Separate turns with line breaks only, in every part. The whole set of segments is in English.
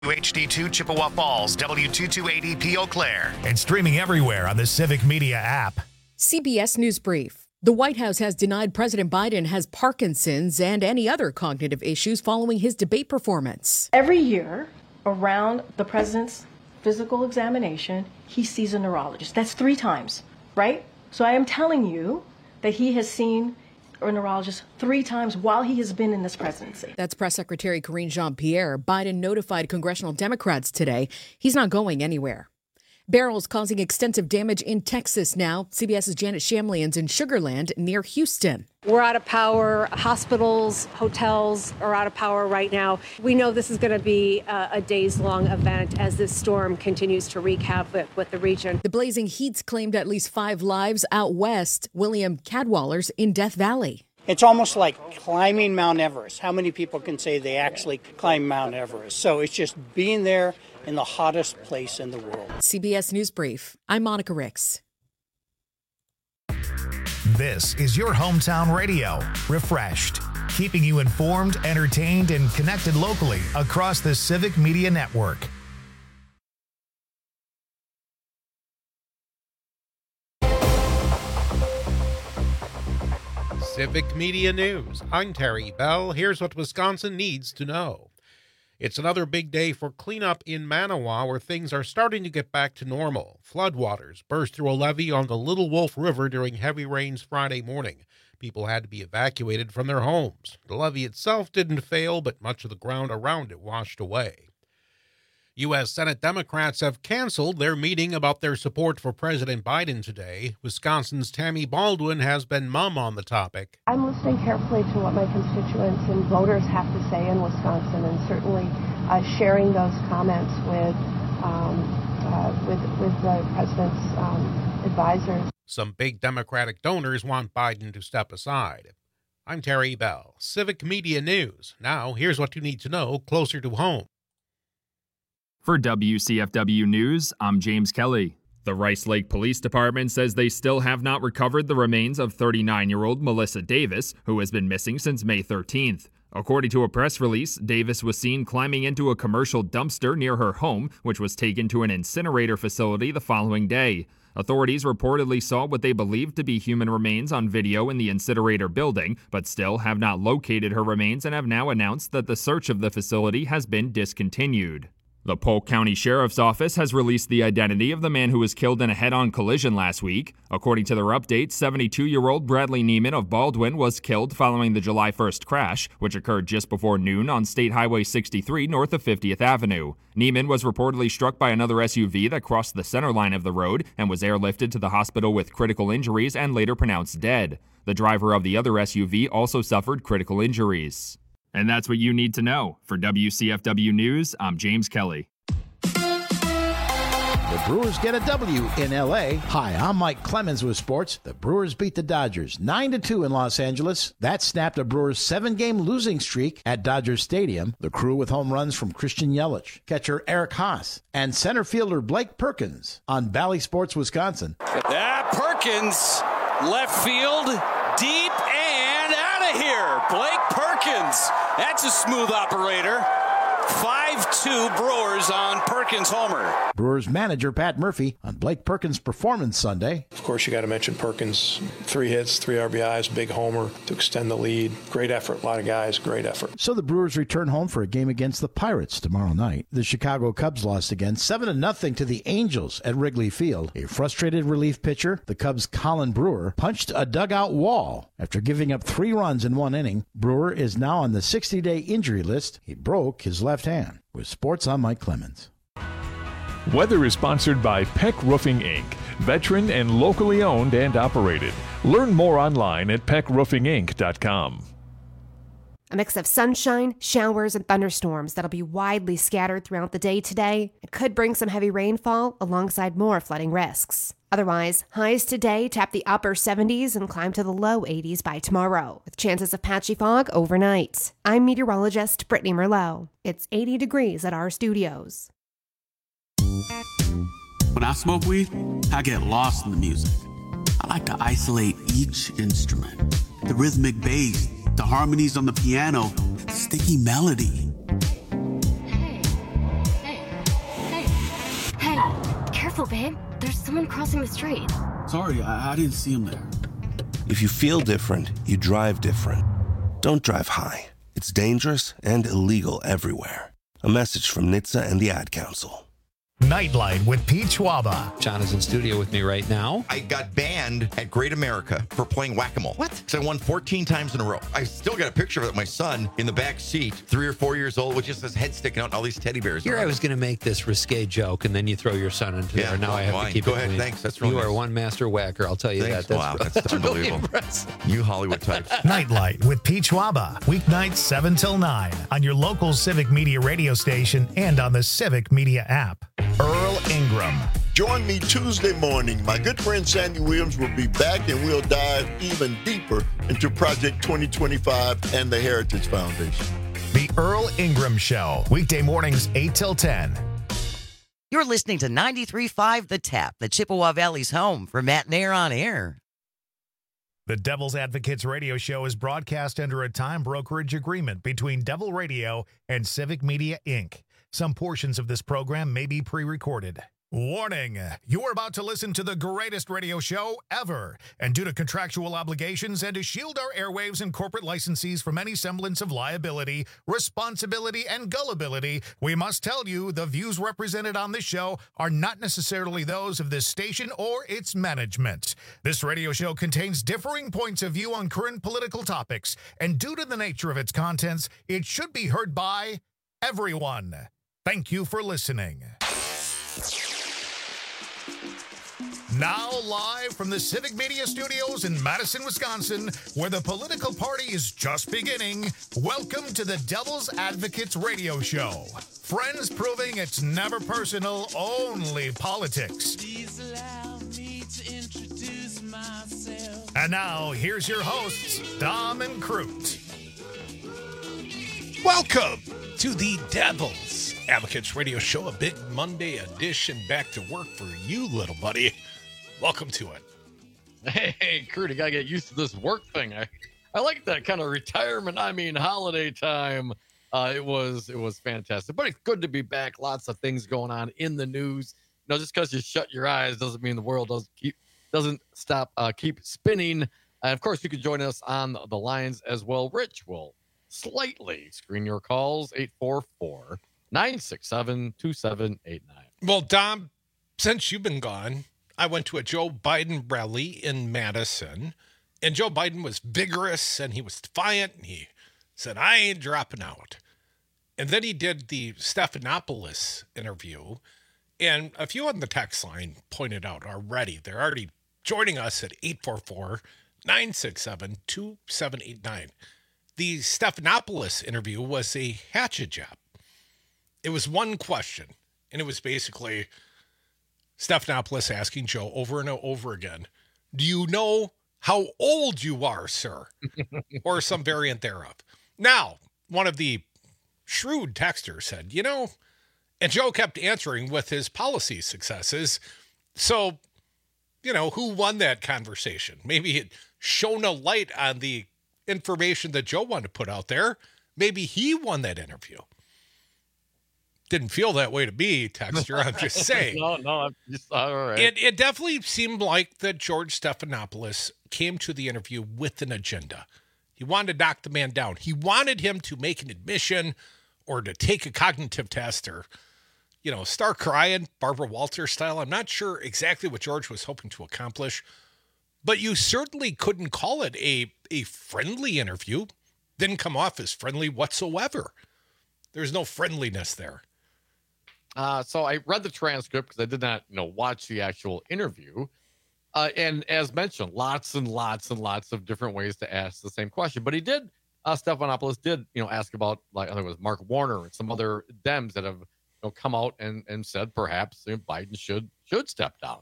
HD2 Chippewa Falls, W228EP Eau Claire.
And streaming everywhere on the Civic Media app.
CBS News Brief. The White House has denied President Biden has Parkinson's and any other cognitive issues following his debate performance.
Every year, around the president's physical examination, he sees a neurologist. That's 3 times, right? So I am telling you that he has seen a neurologist 3 times while he has been in this presidency.
That's Press Secretary Karine Jean-Pierre. Biden notified congressional Democrats today he's not going anywhere. Barrels causing extensive damage in Texas now. CBS's Janet Shamlian's in Sugar Land near Houston.
We're out of power. Hospitals, hotels are out of power right now. We know this is going to be a days-long event as this storm continues to wreak havoc with the region.
The blazing heat's claimed at least 5 lives out west. William Cadwaller's in Death Valley.
It's almost like climbing Mount Everest. How many people can say they actually climbed Mount Everest? So it's just being there in the hottest place in the world.
CBS News Brief. I'm Monica Ricks.
This is your hometown radio, Refreshed, keeping you informed, entertained, and connected locally across the Civic Media Network.
Civic Media News. I'm Terry Bell. Here's what Wisconsin needs to know. It's another big day for cleanup in Manawa, where things are starting to get back to normal. Floodwaters burst through a levee on the Little Wolf River during heavy rains Friday morning. People had to be evacuated from their homes. The levee itself didn't fail, but much of the ground around it washed away. U.S. Senate Democrats have canceled their meeting about their support for President Biden today. Wisconsin's Tammy Baldwin has been mum on the topic.
I'm listening carefully to what my constituents and voters have to say in Wisconsin, and certainly sharing those comments with the president's advisors.
Some big Democratic donors want Biden to step aside. I'm Terry Bell, Civic Media News. Now, here's what you need to know closer to home.
For WCFW News, I'm James Kelly. The Rice Lake Police Department says they still have not recovered the remains of 39-year-old Melissa Davis, who has been missing since May 13th. According to a press release, Davis was seen climbing into a commercial dumpster near her home, which was taken to an incinerator facility the following day. Authorities reportedly saw what they believed to be human remains on video in the incinerator building, but still have not located her remains and have now announced that the search of the facility has been discontinued. The Polk County Sheriff's Office has released the identity of the man who was killed in a head-on collision last week. According to their update, 72-year-old Bradley Neiman of Baldwin was killed following the July 1st crash, which occurred just before noon on State Highway 63 north of 50th Avenue. Neiman was reportedly struck by another SUV that crossed the center line of the road and was airlifted to the hospital with critical injuries and later pronounced dead. The driver of the other SUV also suffered critical injuries. And that's what you need to know. For WCFW News, I'm James Kelly.
The Brewers get a W in L.A. Hi, I'm Mike Clemens with sports. The Brewers beat the Dodgers 9-2 in Los Angeles. That snapped a Brewers 7-game losing streak at Dodger Stadium. The Crew with home runs from Christian Yelich, catcher Eric Haas, and center fielder Blake Perkins on Bally Sports Wisconsin.
Perkins, left field, deep and out of here. Blake Perkins, that's a smooth operator. 5-2 Brewers on Perkins homer.
Brewers manager Pat Murphy on Blake Perkins' performance Sunday.
Of course, you got to mention Perkins. 3 hits, 3 RBIs, big homer to extend the lead. Great effort. A lot of guys, great effort.
So the Brewers return home for a game against the Pirates tomorrow night. The Chicago Cubs lost again 7-0 to the Angels at Wrigley Field. A frustrated relief pitcher, the Cubs' Colin Brewer, punched a dugout wall after giving up 3 runs in 1 inning. Brewer is now on the 60-day injury list. He broke his left hand. With sports, I'm Mike Clemens.
Weather is sponsored by Peck Roofing, Inc., veteran and locally owned and operated. Learn more online at peckroofinginc.com.
A mix of sunshine, showers, and thunderstorms that'll be widely scattered throughout the day today. It could bring some heavy rainfall alongside more flooding risks. Otherwise, highs today tap the upper 70s and climb to the low 80s by tomorrow, with chances of patchy fog overnight. I'm meteorologist Brittany Merlot. It's 80 degrees at our studios.
When I smoke weed, I get lost in the music. I like to isolate each instrument. The rhythmic bass, the harmonies on the piano, the sticky melody.
Careful, babe. There's someone crossing the street.
Sorry, I didn't see him there.
If you feel different, you drive different. Don't drive high. It's dangerous and illegal everywhere. A message from NHTSA and the Ad Council.
Nightlight with Pete Schwaba.
John is in studio with me right now.
I got banned at Great America for playing whack-a-mole. What? Because I won 14 times in a row. I still got a picture of it, my son in the back seat, 3 or 4 years old, with just his head sticking out and all these teddy bears.
Here I was going to make this risque joke, and then you throw your son into there. Now I have to keep
Go
it
ahead,
clean.
thanks. That's really
You
nice.
are one master whacker, I'll tell you
Thanks.
that.
Wow, that's unbelievable.
Really impressive.
You Hollywood types.
Nightlight with Pete Schwaba. Weeknights 7 till 9 on your local Civic Media radio station and on the Civic Media app. Earl Ingram.
Join me Tuesday morning. My good friend Sandy Williams will be back, and we'll dive even deeper into Project 2025 and the Heritage Foundation.
The Earl Ingram Show. Weekday mornings 8 till 10.
You're listening to 93.5 The Tap, the Chippewa Valley's home for Matt Nair on air.
The Devil's Advocates radio show is broadcast under a time brokerage agreement between Devil Radio and Civic Media, Inc. Some portions of this program may be pre-recorded. Warning, you are about to listen to the greatest radio show ever. And due to contractual obligations and to shield our airwaves and corporate licensees from any semblance of liability, responsibility, and gullibility, we must tell you the views represented on this show are not necessarily those of this station or its management. This radio show contains differing points of view on current political topics, and due to the nature of its contents, it should be heard by everyone. Thank you for listening. Now live from the Civic Media Studios in Madison, Wisconsin, where the political party is just beginning, welcome to the Devil's Advocates radio show. Friends proving it's never personal, only politics.
Please allow me to introduce myself.
And now, here's your hosts, Dom and Crute.
Welcome to the Devil's Advocates radio show, a big Monday edition, back to work for you, little buddy. Welcome to it.
Hey, Crute, I gotta get used to this work thing. I like that kind of retirement. Holiday time. It was fantastic, but it's good to be back. Lots of things going on in the news. Just because you shut your eyes doesn't mean the world doesn't stop. Keep spinning. Of course, you can join us on the lines as well. Rich will slightly screen your calls. 844-967-2789.
Well, Dom, since you've been gone, I went to a Joe Biden rally in Madison, and Joe Biden was vigorous and he was defiant, and he said, I ain't dropping out. And then he did the Stephanopoulos interview, and a few on the text line pointed out already, they're already joining us at 844-967-2789. The Stephanopoulos interview was a hatchet job. It was one question, and it was basically Stephanopoulos asking Joe over and over again, do you know how old you are, sir? Or some variant thereof. Now, one of the shrewd texters said, and Joe kept answering with his policy successes. So, who won that conversation? Maybe it shone a light on the information that Joe wanted to put out there. Maybe he won that interview. Didn't feel that way to me, texter. I'm just saying.
No, I'm just all right.
It definitely seemed like that George Stephanopoulos came to the interview with an agenda. He wanted to knock the man down. He wanted him to make an admission or to take a cognitive test or, start crying, Barbara Walters style. I'm not sure exactly what George was hoping to accomplish, but you certainly couldn't call it a friendly interview. Didn't come off as friendly whatsoever. There's no friendliness there.
So I read the transcript because I did not, watch the actual interview. And as mentioned, lots and lots and lots of different ways to ask the same question. But he did, Stephanopoulos did, ask about, I think it was Mark Warner and some other Dems that have come out and said perhaps Biden should step down.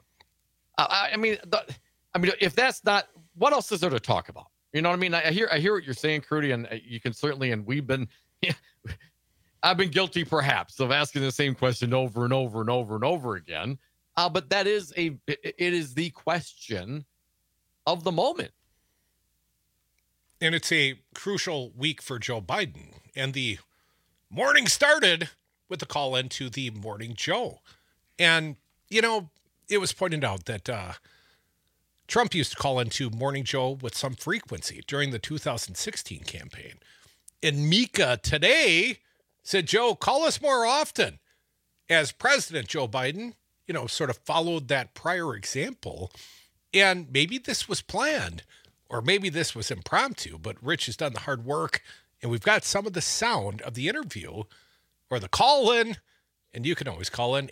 If that's not, what else is there to talk about? You know what I mean? I hear what you're saying, Crute, and you can certainly, and we've been, I've been guilty perhaps of asking the same question over and over and over and over again. But it is the question of the moment.
And it's a crucial week for Joe Biden. And the morning started with the call into the Morning Joe. And, it was pointed out that Trump used to call into Morning Joe with some frequency during the 2016 campaign. And Mika today said, Joe, call us more often. As President Joe Biden, sort of followed that prior example. And maybe this was planned, or maybe this was impromptu, but Rich has done the hard work, and we've got some of the sound of the interview or the call-in, and you can always call in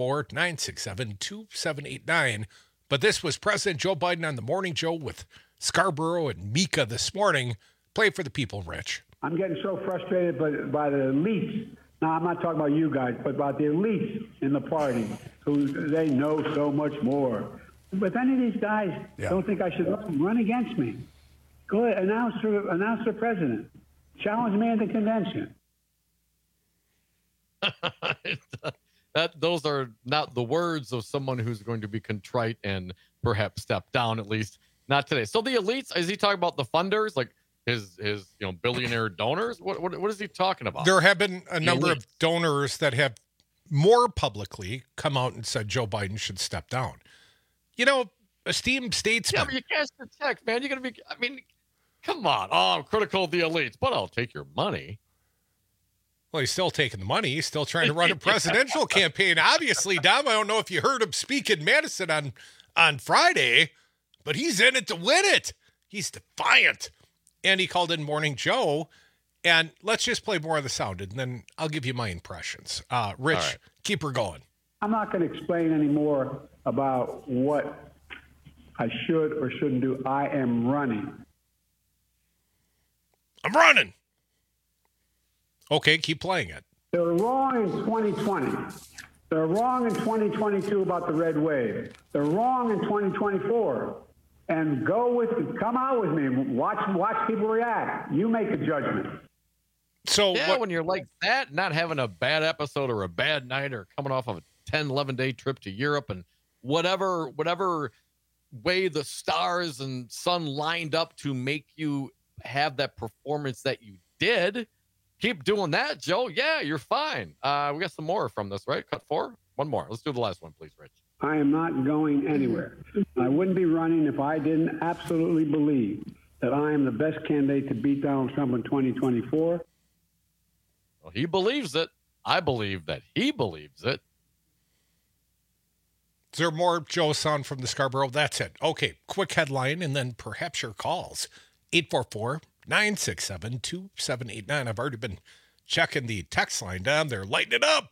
844-967-2789. But this was President Joe Biden on the Morning Joe with Scarborough and Mika this morning. Play for the people, Rich.
I'm getting so frustrated by the elites. Now, I'm not talking about you guys, but about the elites in the party who they know so much more. But if any of these guys don't think I should run against me, go ahead, announce for president. Challenge me at the convention.
Those are not the words of someone who's going to be contrite and perhaps step down, at least not today. So the elites, is he talking about the funders, like his billionaire donors? What is he talking about?
There have been a number of donors that have more publicly come out and said Joe Biden should step down. Esteemed statesman.
Yeah, but you can't protect, man. You're going to be, come on. Oh, I'm critical of the elites, but I'll take your money.
Well, he's still taking the money. He's still trying to run a presidential campaign. Obviously, Dom, I don't know if you heard him speak in Madison on Friday, but he's in it to win it. He's defiant. And he called in Morning Joe. And let's just play more of the sound, and then I'll give you my impressions. Rich, keep her going.
I'm not going to explain any more about what I should or shouldn't do. I am running.
I'm running. Okay, keep playing it.
They're wrong in 2020. They're wrong in 2022 about the red wave. They're wrong in 2024. And come out with me. Watch people react. You make a judgment.
So
when you're like that, not having a bad episode or a bad night or coming off of a 10, 11-day trip to Europe and whatever way the stars and sun lined up to make you have that performance that you did, keep doing that, Joe. Yeah, you're fine. We got some more from this, right? Cut 4? One more. Let's do the last one, please, Rich.
I am not going anywhere. I wouldn't be running if I didn't absolutely believe that I am the best candidate to beat Donald Trump in 2024.
Well, he believes it. I believe that he believes it.
Is there more Joe sound from the Scarborough? That's it. Okay, quick headline and then perhaps your calls. 844-967-2789. I've already been checking the text line down there. Lighten it up.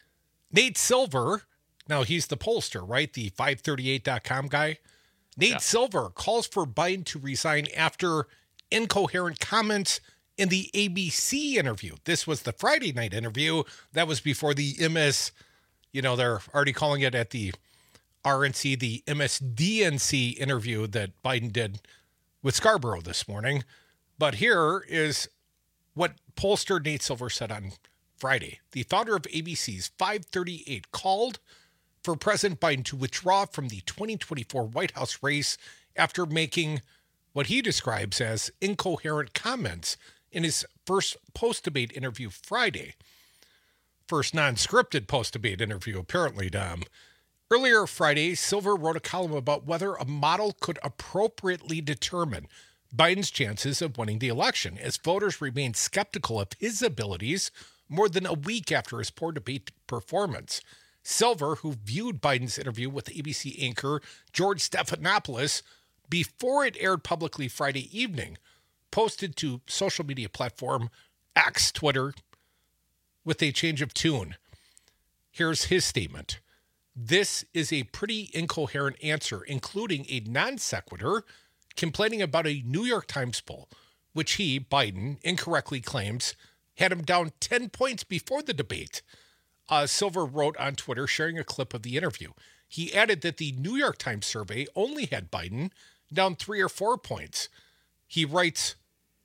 Nate Silver, now he's the pollster, right? The 538.com guy. Nate Silver calls for Biden to resign after incoherent comments in the ABC interview. This was the Friday night interview. That was before the MS, they're already calling it at the RNC, the MSDNC interview that Biden did with Scarborough this morning. But here is what pollster Nate Silver said on Friday. The founder of ABC's 538 called for President Biden to withdraw from the 2024 White House race after making what he describes as incoherent comments in his first post-debate interview Friday. First non-scripted post-debate interview, apparently, Dom. Earlier Friday, Silver wrote a column about whether a model could appropriately determine Biden's chances of winning the election, as voters remain skeptical of his abilities more than a week after his poor debate performance. Silver, who viewed Biden's interview with ABC anchor George Stephanopoulos before it aired publicly Friday evening, posted to social media platform X, Twitter, with a change of tune. Here's his statement. This is a pretty incoherent answer, including a non sequitur complaining about a New York Times poll, which he, Biden, incorrectly claims had him down 10 points before the debate. Silver wrote on Twitter, sharing a clip of the interview. He added that the New York Times survey only had Biden down 3 or 4 points. He writes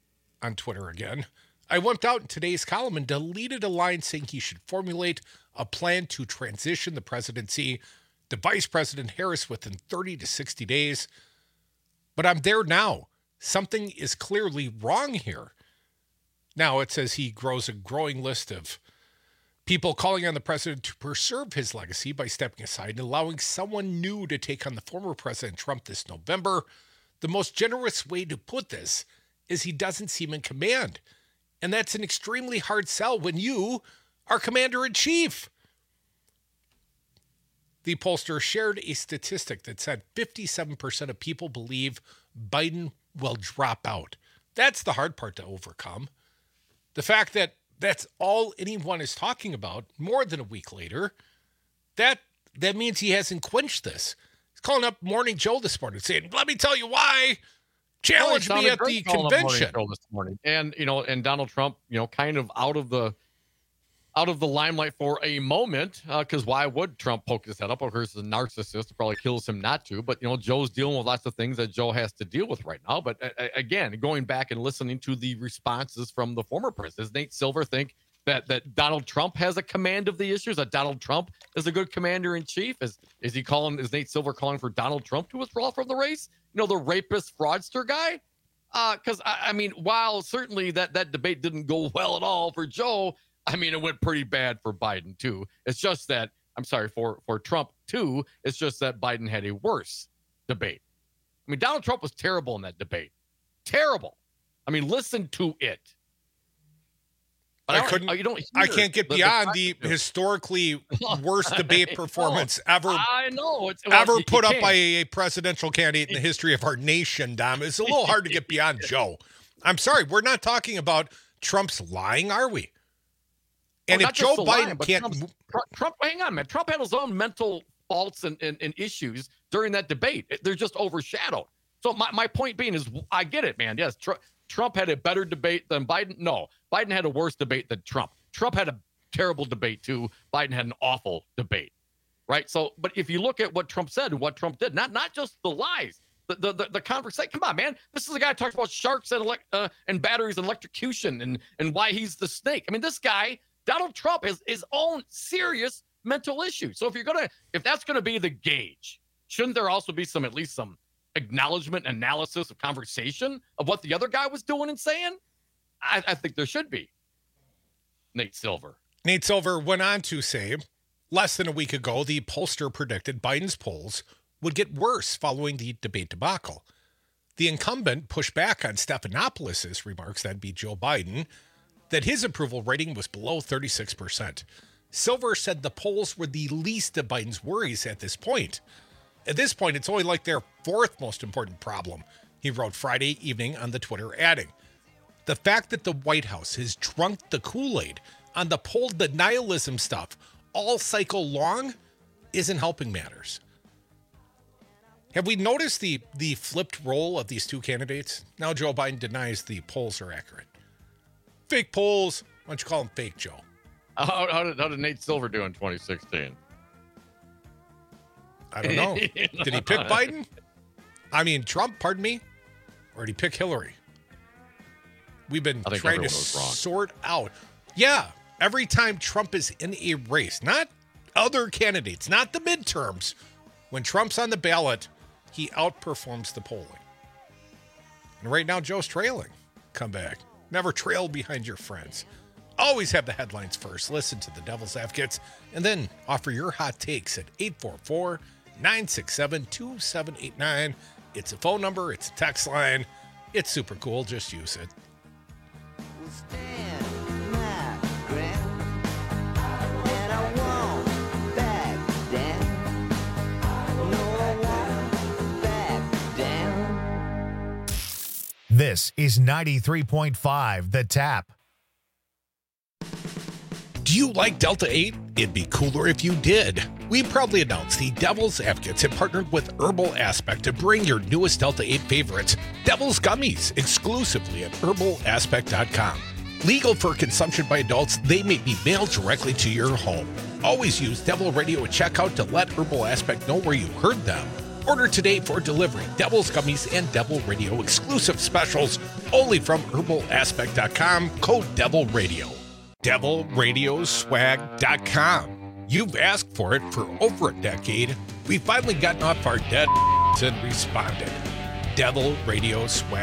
on Twitter again, I went out in today's column and deleted a line saying he should formulate a plan to transition the presidency to Vice President Harris within 30 to 60 days. But I'm there now. Something is clearly wrong here. Now it says he grows a growing list of People calling on the president to preserve his legacy by stepping aside and allowing someone new to take on the former President Trump this November. The most generous way to put this is he doesn't seem in command. And that's an extremely hard sell when you are commander-in-chief. The pollster shared a statistic that said 57% of people believe Biden will drop out. That's the hard part to overcome. The fact that that's all anyone is talking about more than a week later, that means he hasn't quenched this. He's calling up Morning Joe this morning saying, let me tell you why. Challenge me at the convention.
This morning. And, and Donald Trump, kind of out of the limelight for a moment, because why would Trump poke his head up? Of course, he's a narcissist. It probably kills him not to. But, Joe's dealing with lots of things that Joe has to deal with right now. But again, going back and listening to the responses from the former president, does Nate Silver think that Donald Trump has a command of the issues, that Donald Trump is a good commander-in-chief? Is Nate Silver calling for Donald Trump to withdraw from the race? The rapist fraudster guy? Because, while certainly that debate didn't go well at all for Joe, it went pretty bad for Biden, too. It's just that, for Trump, too, it's just that Biden had a worse debate. Donald Trump was terrible in that debate. Terrible. Listen to it.
But I can't get beyond the historically worst debate performance ever.
I know.
Ever put up by a presidential candidate in the history of our nation, Dom. It's a little hard to get beyond Joe. I'm sorry. We're not talking about Trump's lying, are we? And if Joe Biden can't...
Trump, hang on, man. Trump had his own mental faults and issues during that debate. They're just overshadowed. So my point being is, I get it, man. Yes, Trump had a better debate than Biden. No, Biden had a worse debate than Trump. Trump had a terrible debate, too. Biden had an awful debate, right? So, but if you look at what Trump said and what Trump did, not just the lies, the conversation. Come on, man. This is a guy who talks about sharks and batteries and electrocution and why he's the snake. This guy, Donald Trump, has his own serious mental issues. So if that's gonna be the gauge, shouldn't there also be at least some acknowledgement, analysis, of conversation of what the other guy was doing and saying? I think there should be. Nate Silver went on to say, less than a week ago, the pollster predicted Biden's polls would get worse following the debate debacle. The incumbent pushed back on Stephanopoulos' remarks, that'd be Joe Biden, that his approval rating was below 36%. Silver said the polls were the least of Biden's worries at this point. At this point, it's only like their fourth most important problem, he wrote Friday evening on the Twitter, adding, the fact that the White House has drunk the Kool-Aid on the poll denialism stuff all cycle long isn't helping matters. Have we noticed the flipped role of these two candidates? Now Joe Biden denies the polls are accurate. Fake polls. Why don't you call them fake, Joe? How did Nate Silver do in 2016?
I don't know. Did he pick Biden? Trump, pardon me? Or did he pick Hillary? We've been trying to sort out. Yeah, every time Trump is in a race, not other candidates, not the midterms. When Trump's on the ballot, he outperforms the polling. And right now, Joe's trailing. Come back. Never trail behind your friends. Always have the headlines first. Listen to the Devil's Advocates, and then offer your hot takes at 844-967-2789. It's a phone number. It's a text line. It's super cool. Just use it.
This is 93.5 The Tap.
Do you like Delta 8? It'd be cooler if you did. We proudly announce the Devil's Advocates have partnered with Herbal Aspect to bring your newest Delta 8 favorites, Devil's Gummies, exclusively at herbalaspect.com. Legal for consumption by adults, they may be mailed directly to your home. Always use Devil Radio at checkout to let Herbal Aspect know where you heard them. Order today for delivery. Devil's Gummies and Devil Radio exclusive specials only from herbalaspect.com. Code Devil Radio. DevilRadioswag.com. You've asked for it for over a decade. We've finally gotten off our dead and responded.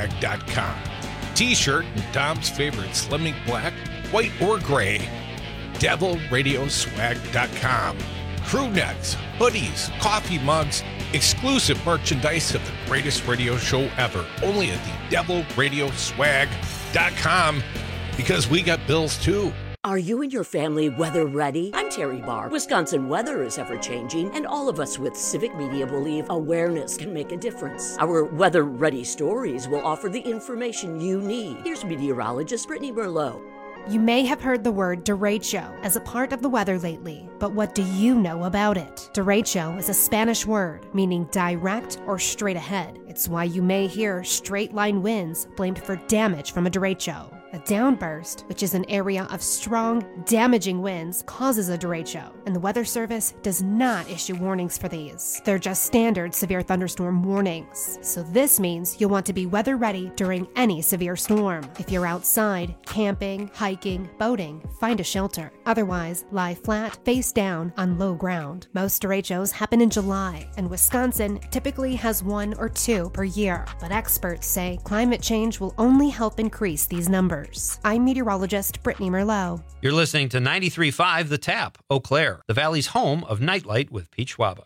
DevilRadioswag.com. T-shirt and Dom's favorite slimming black, white, or gray. devilradioswag.com. Crew necks, hoodies, coffee mugs, exclusive merchandise of the greatest radio show ever. Only at the devilradioswag.com, because we got bills too.
Are you and your family weather ready? I'm Terry Barr. Wisconsin weather is ever-changing, and all of us with Civic Media believe awareness can make a difference. Our Weather Ready stories will offer the information you need. Here's meteorologist Brittany Merlot.
You may have heard the word derecho as a part of the weather lately, but what do you know about it? Derecho is a Spanish word meaning direct or straight ahead. It's why you may hear straight line winds blamed for damage from a derecho. A downburst, which is an area of strong, damaging winds, causes a derecho, and the Weather Service does not issue warnings for these. They're just standard severe thunderstorm warnings. So this means you'll want to be weather ready during any severe storm. If you're outside, camping, hiking, boating, find a shelter. Otherwise, lie flat, face down, on low ground. Most derechos happen in July, and Wisconsin typically has 1 or 2 per year. But experts say climate change will only help increase these numbers. I'm meteorologist Brittany Merlot.
You're listening to 93.5 The Tap, Eau Claire, the Valley's home of Nightlight with Pete Schwaba.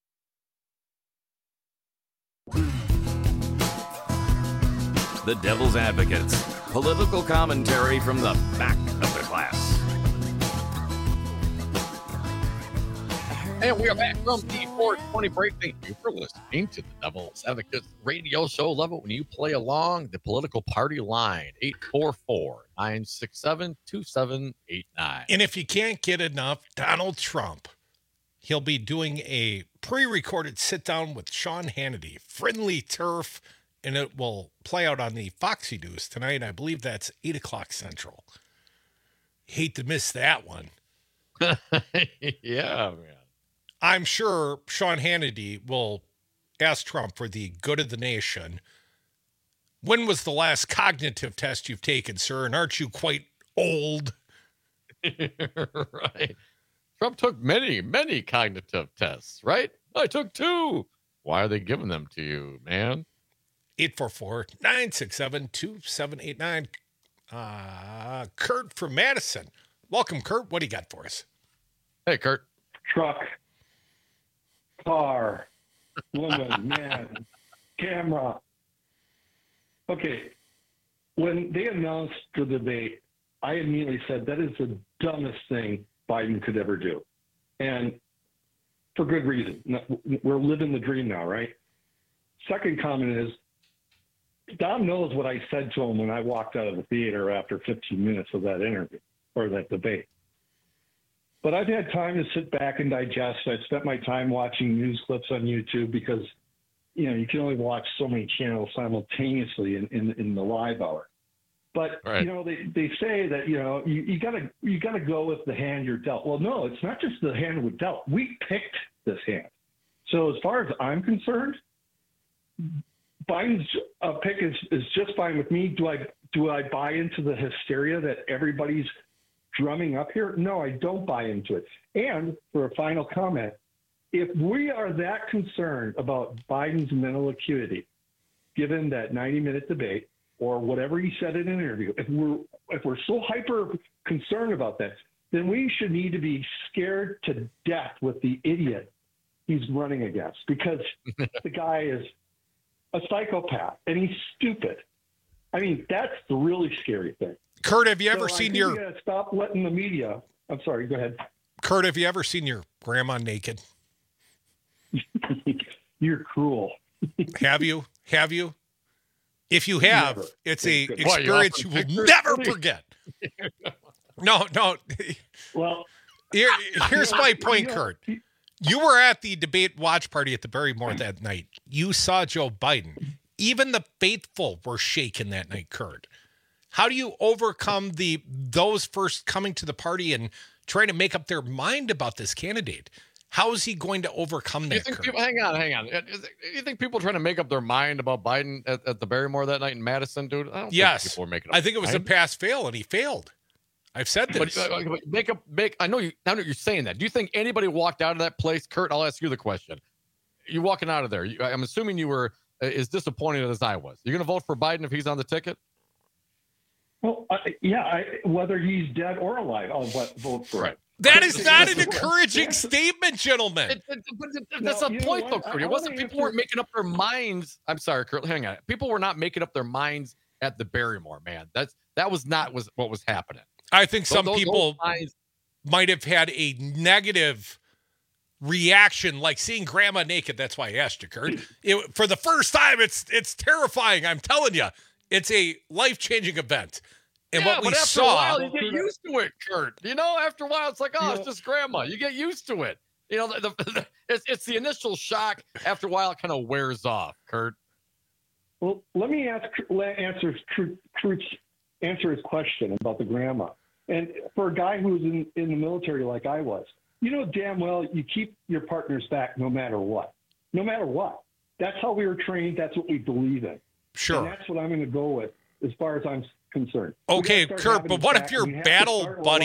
The Devil's Advocates. Political commentary from the back of the class.
And we are back from the 420 break. Thank you for listening to the Devil's Advocates radio show. Love it when you play along. The political party line, 844-967-2789.
And if you can't get enough Donald Trump, he'll be doing a pre-recorded sit-down with Sean Hannity, Friendly Turf, and it will play out on the Foxy News tonight. I believe that's 8 o'clock Central. Hate to miss that one.
Yeah, man.
I'm sure Sean Hannity will ask Trump for the good of the nation. When was the last cognitive test you've taken, sir? And aren't you quite old?
Right. Trump took many, many cognitive tests, right? I took 2. Why are they giving them to you, man?
844-967-2789. Kurt from Madison. Welcome, Kurt. What do you got for us?
Hey, Kurt.
Truck, car, woman, man, camera. Okay, when they announced the debate, I immediately said that is the dumbest thing Biden could ever do. And for good reason. We're living the dream now, right? Second comment is, Dom knows what I said to him when I walked out of the theater after 15 minutes of that interview or that debate. But I've had time to sit back and digest. I've spent my time watching news clips on YouTube because, you know, you can only watch so many channels simultaneously in the live hour. But, right. You know, they say that, you know, you gotta go with the hand you're dealt. Well, no, it's not just the hand we're dealt. We picked this hand. So as far as I'm concerned, Biden's pick is just fine with me. Do I buy into the hysteria that everybody's drumming up here? No, I don't buy into it. And for a final comment, if we are that concerned about Biden's mental acuity, given that 90-minute debate or whatever he said in an interview, if we're so hyper concerned about that, then we should need to be scared to death with the idiot he's running against, because the guy is a psychopath and he's stupid. I mean, that's the really scary thing.
Kurt, have you ever seen your...
You gotta stop letting the media... I'm sorry, go ahead.
Kurt, have you ever seen your grandma naked?
You're cruel.
Have you? Have you? If you have, never. It's a experience you will never forget. No.
Well,
here's my point, Kurt. You were at the debate watch party at the Barrymore that night. You saw Joe Biden. Even the faithful were shaken that night, Kurt. How do you overcome those first coming to the party and trying to make up their mind about this candidate? How is he going to overcome that?
Hang on. You think people are trying to make up their mind about Biden at the Barrymore that night in Madison, dude? I don't think people are making up
I think it was a pass-fail, and he failed. I've said this.
But I know you're saying that. Do you think anybody walked out of that place? Kurt, I'll ask you the question. You walking out of there, I'm assuming you were as disappointed as I was. You're going to vote for Biden if he's on the ticket?
Well, whether he's dead or alive, I'll vote for it.
That is not an encouraging statement, gentlemen.
That's the point, though, Kurt. It wasn't people weren't making up their minds. I'm sorry, Kurt. Hang on. People were not making up their minds at the Barrymore, man. That was not what was happening.
I think some people might have had a negative reaction, like seeing grandma naked. That's why I asked you, Kurt. For the first time, it's terrifying. I'm telling you, it's a life-changing event. And what we saw,
after a while, you get used to it, Kurt. After a while, it's like, it's just grandma. You get used to it. It's the initial shock. After a while, it kind of wears off, Kurt.
Well, let me answer his question about the grandma. And for a guy who's in the military like I was, damn well you keep your partners back no matter what. No matter what. That's how we were trained. That's what we believe in.
Sure.
And that's what I'm going to go with as far as I'm concerned.
Okay, Kurt, but what if your battle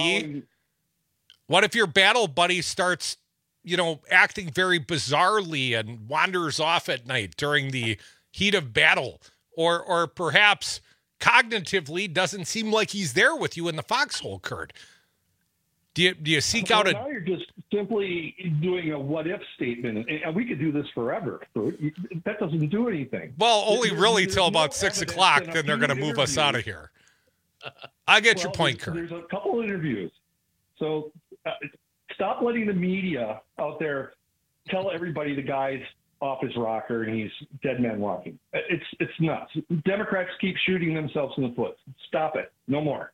buddy starts, acting very bizarrely and wanders off at night during the heat of battle, or perhaps cognitively doesn't seem like he's there with you in the foxhole, Kurt? Do you seek out
now you're just simply doing a what if statement, and we could do this forever, Kurt. That doesn't do anything.
Well, only really till about 6 o'clock, then they're going to move us out of here. I get your point, Kurt.
There's a couple interviews. So stop letting the media out there tell everybody the guy's off his rocker and he's dead man walking. It's nuts. Democrats keep shooting themselves in the foot. Stop it. No more.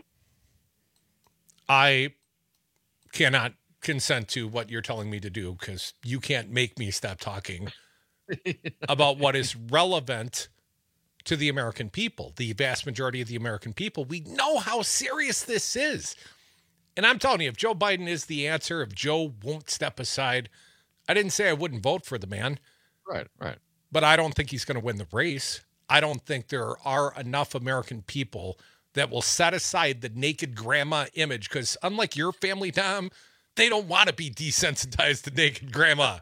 I cannot consent to what you're telling me to do because you can't make me stop talking about what is relevant to the American people, the vast majority of the American people. We know how serious this is. And I'm telling you, if Joe Biden is the answer, if Joe won't step aside, I didn't say I wouldn't vote for the man.
Right.
But I don't think he's going to win the race. I don't think there are enough American people that will set aside the naked grandma image because unlike your family, Tom, they don't want to be desensitized to naked grandma.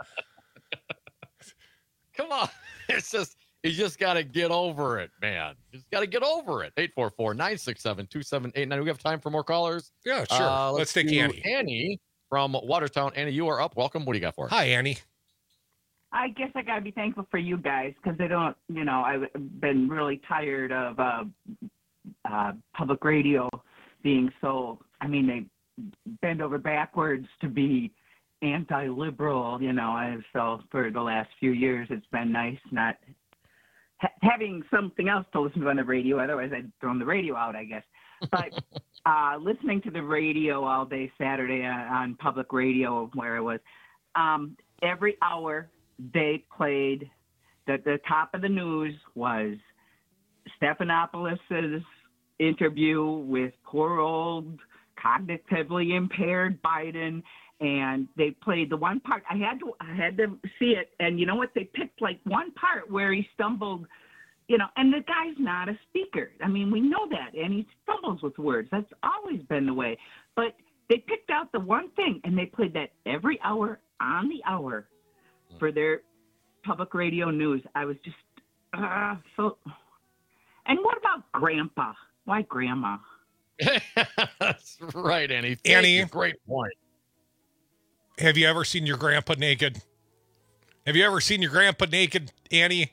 Come on. You just got to get over it, man. You just got to get over it. 844-967-2789. We have time for more callers?
Yeah, sure. Let's take Annie.
Annie from Watertown. Annie, you are up. Welcome. What do you got for us?
Hi, Annie.
I guess I got to be thankful for you guys because they don't, I've been really tired of public radio being so, they bend over backwards to be anti-liberal, so for the last few years, it's been nice not having something else to listen to on the radio. Otherwise, I'd thrown the radio out, I guess. But listening to the radio all day Saturday on public radio, where it was, every hour they played, the top of the news was Stephanopoulos' interview with poor old cognitively impaired Biden. And they played the one part. I had to see it. And you know what? They picked like one part where he stumbled, and the guy's not a speaker. We know that. And he stumbles with words. That's always been the way. But they picked out the one thing and they played that every hour on the hour for their public radio news. I was just so. And what about Grandpa? Why Grandma?
That's right, Annie.
Annie,
great point.
Have you ever seen your grandpa naked? Have you ever seen your grandpa naked, Annie?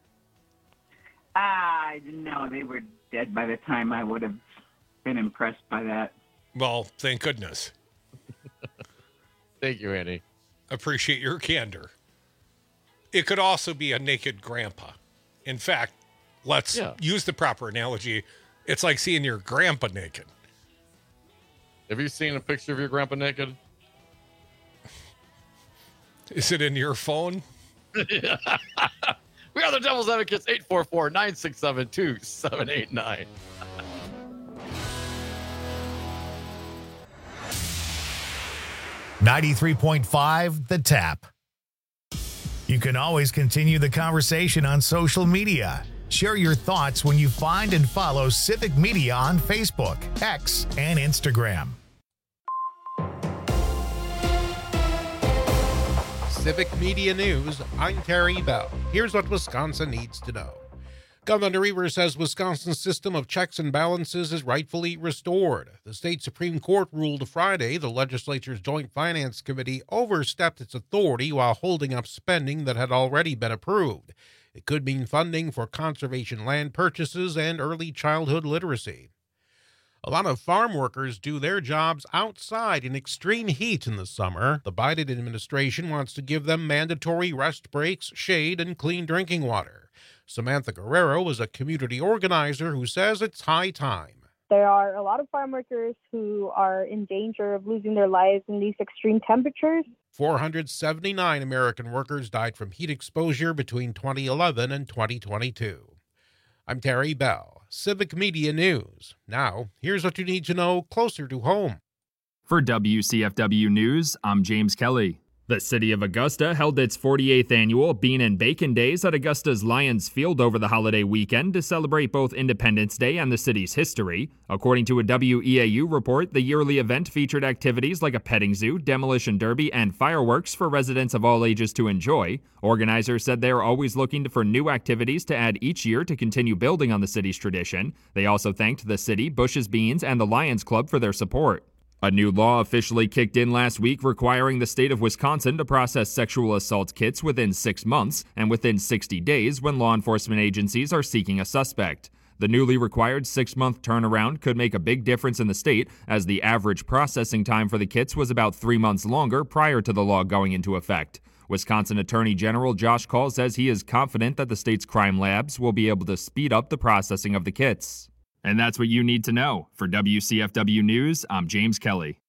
No, they were dead by the time I would have been impressed by that.
Well, thank goodness.
Thank you, Annie.
Appreciate your candor. It could also be a naked grandpa. In fact, let's use the proper analogy. It's like seeing your grandpa naked.
Have you seen a picture of your grandpa naked?
Is it in your phone?
We are the Devil's Advocates, 844-967-2789.
.5 The Tap. You can always continue the conversation on social media. Share your thoughts when you find and follow Civic Media on Facebook, X, and Instagram.
Civic Media News, I'm Terry Bell. Here's what Wisconsin needs to know.
Governor Evers says Wisconsin's system of checks and balances is rightfully restored. The state Supreme Court ruled Friday the legislature's Joint Finance Committee overstepped its authority while holding up spending that had already been approved. It could mean funding for conservation land purchases and early childhood literacy. A lot of farm workers do their jobs outside in extreme heat in the summer. The Biden administration wants to give them mandatory rest breaks, shade, and clean drinking water. Samantha Guerrero is a community organizer who says it's high time.
There are a lot of farm workers who are in danger of losing their lives in these extreme temperatures.
479 American workers died from heat exposure between 2011 and 2022. I'm Terry Bell, Civic Media News. Now, here's what you need to know closer to home.
For WCFW News, I'm James Kelly. The city of Augusta held its 48th annual Bean and Bacon Days at Augusta's Lions Field over the holiday weekend to celebrate both Independence Day and the city's history. According to a WEAU report, the yearly event featured activities like a petting zoo, demolition derby, and fireworks for residents of all ages to enjoy. Organizers said they are always looking for new activities to add each year to continue building on the city's tradition. They also thanked the city, Bush's Beans, and the Lions Club for their support. A new law officially kicked in last week requiring the state of Wisconsin to process sexual assault kits within 6 months and within 60 days when law enforcement agencies are seeking a suspect. The newly required 6-month turnaround could make a big difference in the state, as the average processing time for the kits was about 3 months longer prior to the law going into effect. Wisconsin Attorney General Josh Kaul says he is confident that the state's crime labs will be able to speed up the processing of the kits. And that's what you need to know. For WCFW News, I'm James Kelly.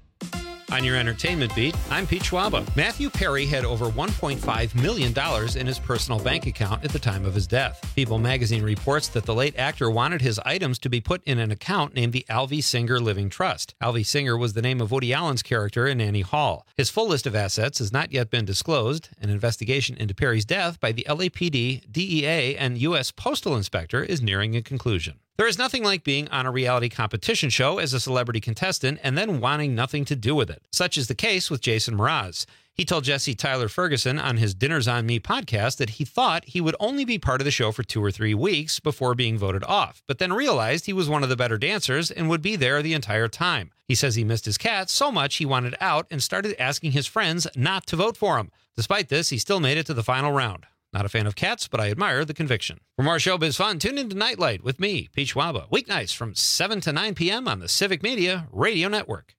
On your entertainment beat, I'm Pete Schwaba. Matthew Perry had over $1.5 million in his personal bank account at the time of his death. People magazine reports that the late actor wanted his items to be put in an account named the Alvy Singer Living Trust. Alvy Singer was the name of Woody Allen's character in Annie Hall. His full list of assets has not yet been disclosed. An investigation into Perry's death by the LAPD, DEA, and U.S. Postal Inspector is nearing a conclusion. There is nothing like being on a reality competition show as a celebrity contestant and then wanting nothing to do with it. Such is the case with Jason Mraz. He told Jesse Tyler Ferguson on his Dinners on Me podcast that he thought he would only be part of the show for 2 or 3 weeks before being voted off, but then realized he was one of the better dancers and would be there the entire time. He says he missed his cat so much he wanted out and started asking his friends not to vote for him. Despite this, he still made it to the final round. Not a fan of cats, but I admire the conviction. For more showbiz fun, tune into Nightlight with me, Pete Schwaba, weeknights from 7 to 9 p.m. on the Civic Media Radio Network.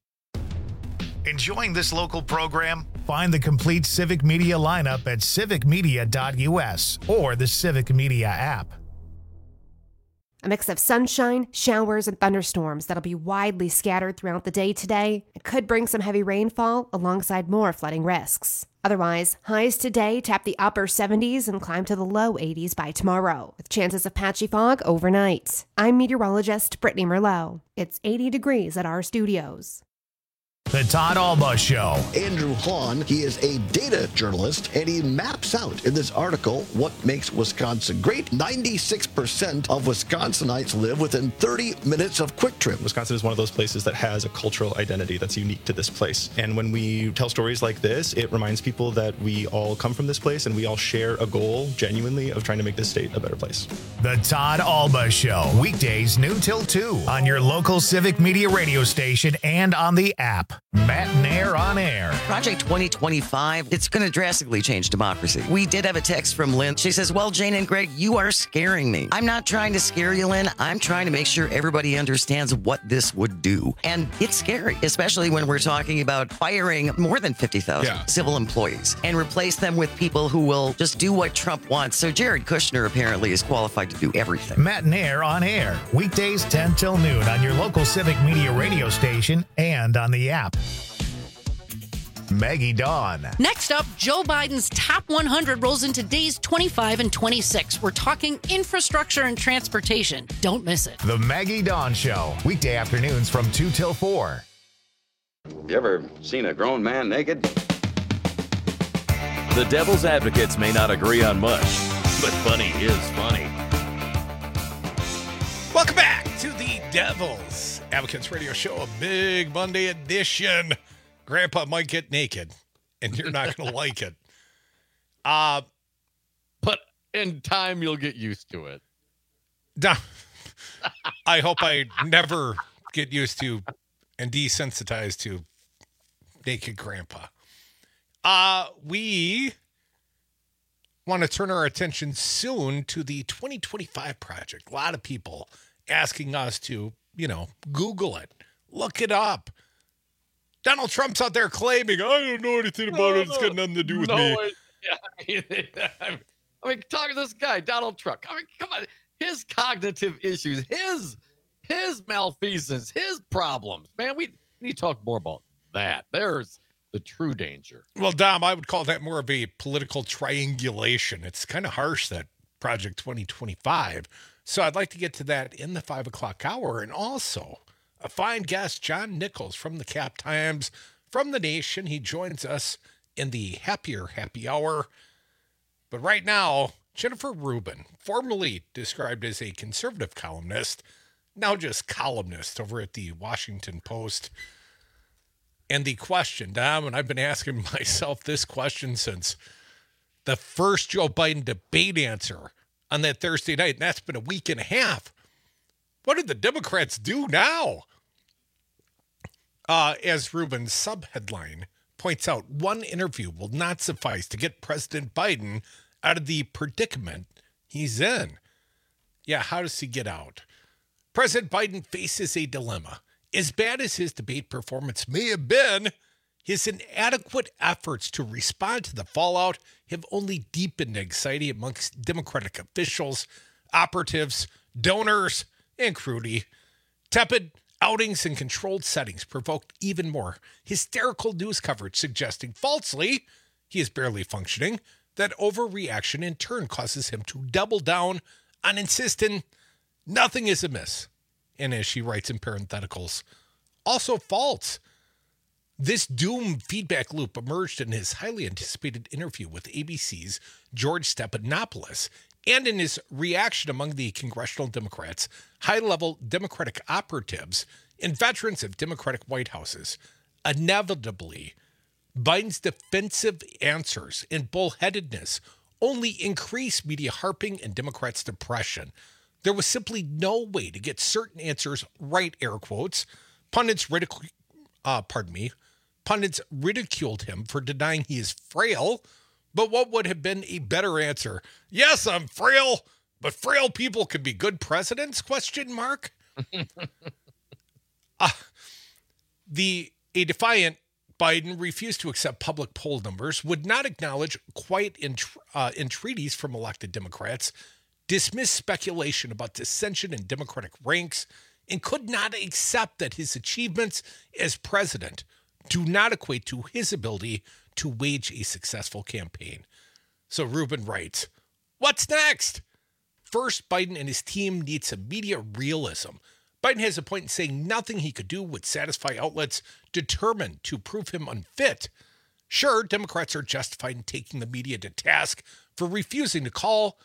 Enjoying this local program? Find the complete Civic Media lineup at civicmedia.us or the Civic Media app.
A mix of sunshine, showers, and thunderstorms that'll be widely scattered throughout the day today. It could bring some heavy rainfall alongside more flooding risks. Otherwise, highs today tap the upper 70s and climb to the low 80s by tomorrow, with chances of patchy fog overnight. I'm meteorologist Brittany Merlot. It's 80 degrees at our studios.
The Todd Alba Show.
Andrew Hahn, he is a data journalist, and he maps out in this article what makes Wisconsin great. 96% of Wisconsinites live within 30 minutes of Quick Trip.
Wisconsin is one of those places that has a cultural identity that's unique to this place. And when we tell stories like this, it reminds people that we all come from this place and we all share a goal, genuinely, of trying to make this state a better place.
The Todd Alba Show. Weekdays noon till 2 on your local Civic Media radio station and on the app. Matt Nair on air.
Project 2025, it's going to drastically change democracy. We did have a text from Lynn. She says, well, Jane and Greg, you are scaring me. I'm not trying to scare you, Lynn. I'm trying to make sure everybody understands what this would do. And it's scary, especially when we're talking about firing more than 50,000 civil employees and replace them with people who will just do what Trump wants. So Jared Kushner apparently is qualified to do everything.
Matt Nair on air. Weekdays 10 till noon on your local Civic Media radio station and on the app. Maggie Dawn.
Next up, Joe Biden's top 100 rolls into days 25 and 26. We're talking infrastructure and transportation. Don't miss it.
The Maggie Dawn Show. Weekday afternoons from 2 till 4.
You ever seen a grown man naked? The Devil's Advocates may not agree on much, but funny is funny.
Welcome back to the Devil's Advocates Radio Show, a big Monday edition. Grandpa might get naked, and you're not going to like it.
But in time, you'll get used to it.
I hope I never get used to and desensitized to naked grandpa. We want to turn our attention soon to the 2025 project. A lot of people asking us to, Google it, look it up. Donald Trump's out there claiming, I don't know anything about it. It's got nothing to do with me.
I mean, talk to this guy, Donald Trump. I mean, come on. His cognitive issues, his malfeasance, his problems. Man, we need to talk more about that. There's the true danger.
Well, Dom, I would call that more of a political triangulation. It's kind of harsh, that Project 2025. So I'd like to get to that in the 5 o'clock hour. And also a fine guest, John Nichols from the Cap Times, from The Nation. He joins us in the Happier Happy Hour. But right now, Jennifer Rubin, formerly described as a conservative columnist, now just columnist over at the Washington Post. And the question, Dom, and I've been asking myself this question since the first Joe Biden debate answer on that Thursday night, and that's been a week and a half. What did the Democrats do now? As Rubin's subheadline points out, one interview will not suffice to get President Biden out of the predicament he's in. Yeah, how does he get out? President Biden faces a dilemma. As bad as his debate performance may have been, his inadequate efforts to respond to the fallout have only deepened anxiety amongst Democratic officials, operatives, donors, and Crudy. Tepid outings in controlled settings provoked even more hysterical news coverage suggesting falsely he is barely functioning. That overreaction in turn causes him to double down on insisting nothing is amiss. And as she writes in parentheticals, also false. This doom feedback loop emerged in his highly anticipated interview with ABC's George Stephanopoulos and in his reaction among the congressional Democrats, high-level Democratic operatives, and veterans of Democratic White Houses. Inevitably, Biden's defensive answers and bullheadedness only increased media harping and Democrats' depression. There was simply no way to get certain answers right, air quotes. Pundits ridiculed him for denying he is frail, but what would have been a better answer? Yes, I'm frail, but frail people can be good presidents? ? A defiant Biden refused to accept public poll numbers, would not acknowledge quiet entreaties from elected Democrats, dismissed speculation about dissension in Democratic ranks, and could not accept that his achievements as president do not equate to his ability to wage a successful campaign. So Rubin writes, what's next? First, Biden and his team need some media realism. Biden has a point in saying nothing he could do would satisfy outlets determined to prove him unfit. Sure, Democrats are justified in taking the media to task for refusing to call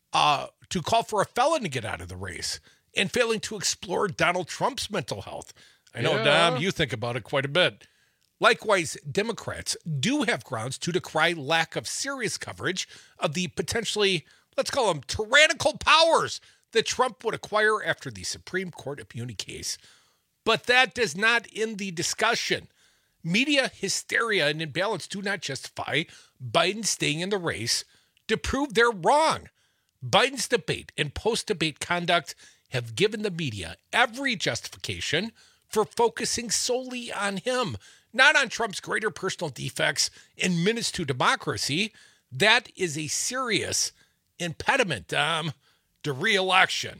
for a felon to get out of the race and failing to explore Donald Trump's mental health. I know, Dom, you think about it quite a bit. Likewise, Democrats do have grounds to decry lack of serious coverage of the potentially, let's call them, tyrannical powers that Trump would acquire after the Supreme Court immunity case. But that does not end the discussion. Media hysteria and imbalance do not justify Biden staying in the race to prove they're wrong. Biden's debate and post-debate conduct have given the media every justification for focusing solely on him, not on Trump's greater personal defects and menace to democracy. That is a serious impediment, to re-election.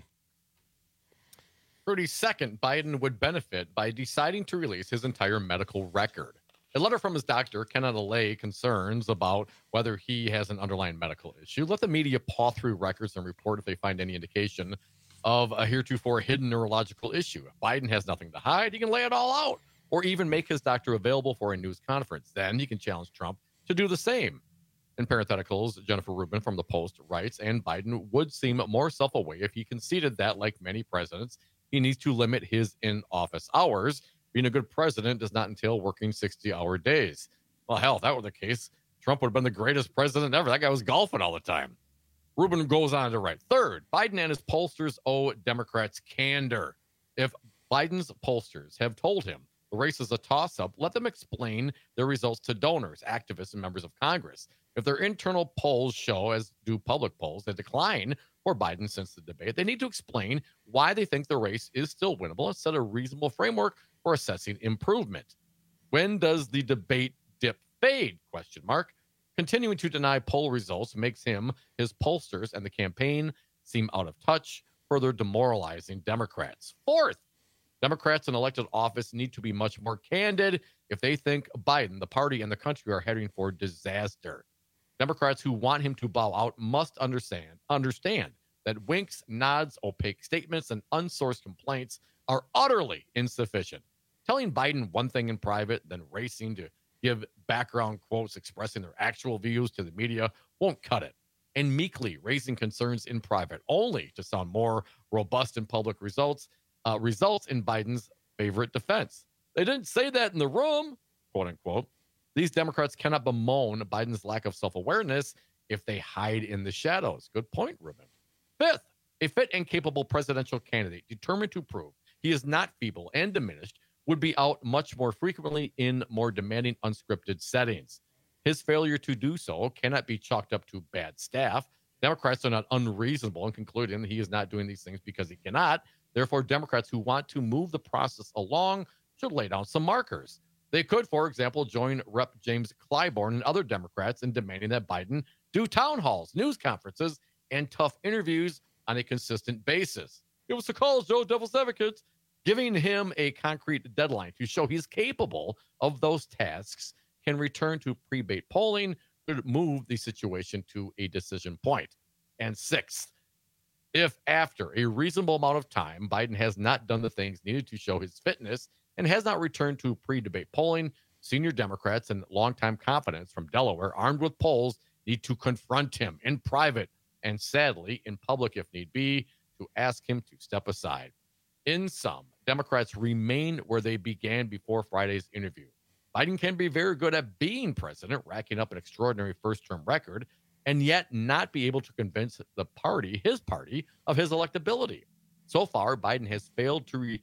Rudy, second, Biden would benefit by deciding to release his entire medical record. A letter from his doctor cannot allay concerns about whether he has an underlying medical issue. Let the media paw through records and report if they find any indication of a heretofore hidden neurological issue. If Biden has nothing to hide, he can lay it all out, or even make his doctor available for a news conference. Then he can challenge Trump to do the same. In parentheticals, Jennifer Rubin from The Post writes, and Biden would seem more self-aware if he conceded that, like many presidents, he needs to limit his in-office hours. Being a good president does not entail working 60-hour days. Well, hell, if that were the case, Trump would have been the greatest president ever. That guy was golfing all the time. Rubin goes on to write, third, Biden and his pollsters owe Democrats candor. If Biden's pollsters have told him the race is a toss-up, let them explain their results to donors, activists, and members of Congress. If their internal polls show, as do public polls, a decline for Biden since the debate, they need to explain why they think the race is still winnable and set a reasonable framework for assessing improvement. When does the debate dip fade? ? Continuing to deny poll results makes him, his pollsters, and the campaign seem out of touch, further demoralizing Democrats. Fourth, Democrats in elected office need to be much more candid if they think Biden, the party, and the country are heading for disaster. Democrats who want him to bow out must understand that winks, nods, opaque statements, and unsourced complaints are utterly insufficient. Telling Biden one thing in private, then racing to give background quotes expressing their actual views to the media won't cut it. And meekly raising concerns in private only to sound more robust in public results in Biden's favorite defense. They didn't say that in the room, quote unquote. These Democrats cannot bemoan Biden's lack of self-awareness if they hide in the shadows. Good point, Ruben. Fifth, a fit and capable presidential candidate determined to prove he is not feeble and diminished would be out much more frequently in more demanding unscripted settings. His failure to do so cannot be chalked up to bad staff. Democrats are not unreasonable in concluding that he is not doing these things because he cannot. Therefore, Democrats who want to move the process along should lay down some markers. They could, for example, join Rep. James Clyburn and other Democrats in demanding that Biden do town halls, news conferences, and tough interviews on a consistent basis. Give us a call, Joe Devil's Advocates, giving him a concrete deadline to show he's capable of those tasks, can return to pre-debate polling, could move the situation to a decision point. And sixth, if after a reasonable amount of time, Biden has not done the things needed to show his fitness and has not returned to pre-debate polling, senior Democrats and longtime confidants from Delaware, armed with polls, need to confront him in private and, sadly, in public if need be, to ask him to step aside. In sum, Democrats remain where they began before Friday's interview. Biden can be very good at being president, racking up an extraordinary first-term record, and yet not be able to convince the party, his party, of his electability. So far, Biden has failed to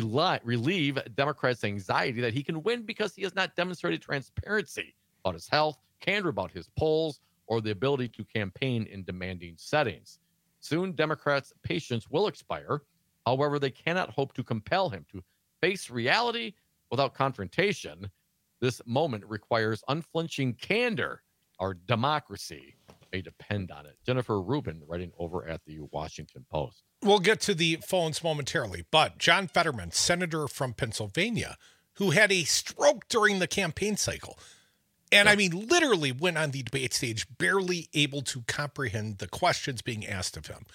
relieve Democrats' anxiety that he can win because he has not demonstrated transparency about his health, candor about his polls, or the ability to campaign in demanding settings. Soon, Democrats' patience will expire. However, they cannot hope to compel him to face reality without confrontation. This moment requires unflinching candor. Our democracy may depend on it. Jennifer Rubin, writing over at the Washington Post.
We'll get to the phones momentarily, but John Fetterman, senator from Pennsylvania, who had a stroke during the campaign cycle, and I mean literally went on the debate stage barely able to comprehend the questions being asked of him.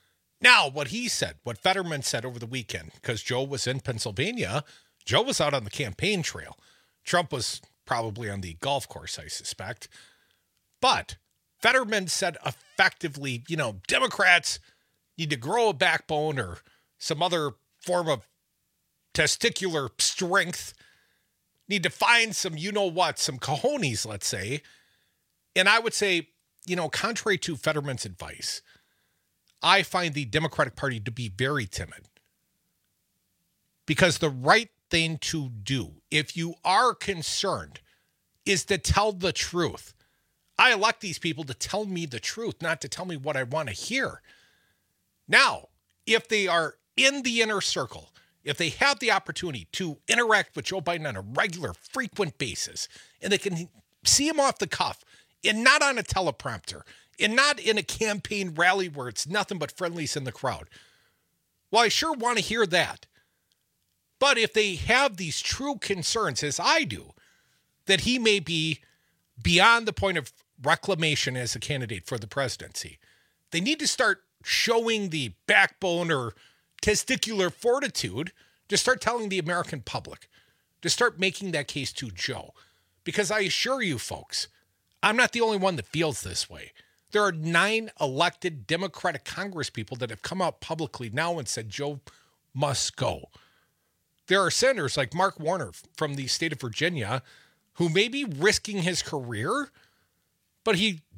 Now, what Fetterman said over the weekend, because Joe was in Pennsylvania, Joe was out on the campaign trail. Trump was probably on the golf course, I suspect. But Fetterman said effectively, Democrats need to grow a backbone or some other form of testicular strength, need to find some some cojones, let's say. And I would say, contrary to Fetterman's advice, I find the Democratic Party to be very timid. Because the right thing to do, if you are concerned, is to tell the truth. I elect these people to tell me the truth, not to tell me what I want to hear. Now, if they are in the inner circle, if they have the opportunity to interact with Joe Biden on a regular, frequent basis, and they can see him off the cuff and not on a teleprompter and not in a campaign rally where it's nothing but friendlies in the crowd, well, I sure want to hear that. But if they have these true concerns, as I do, that he may be beyond the point of reclamation as a candidate for the presidency, they need to start showing the backbone or testicular fortitude to start telling the American public, to start making that case to Joe. Because I assure you folks, I'm not the only one that feels this way. There are 9 elected Democratic congresspeople that have come out publicly now and said Joe must go. There are senators like Mark Warner from the state of Virginia who may be risking his career, but he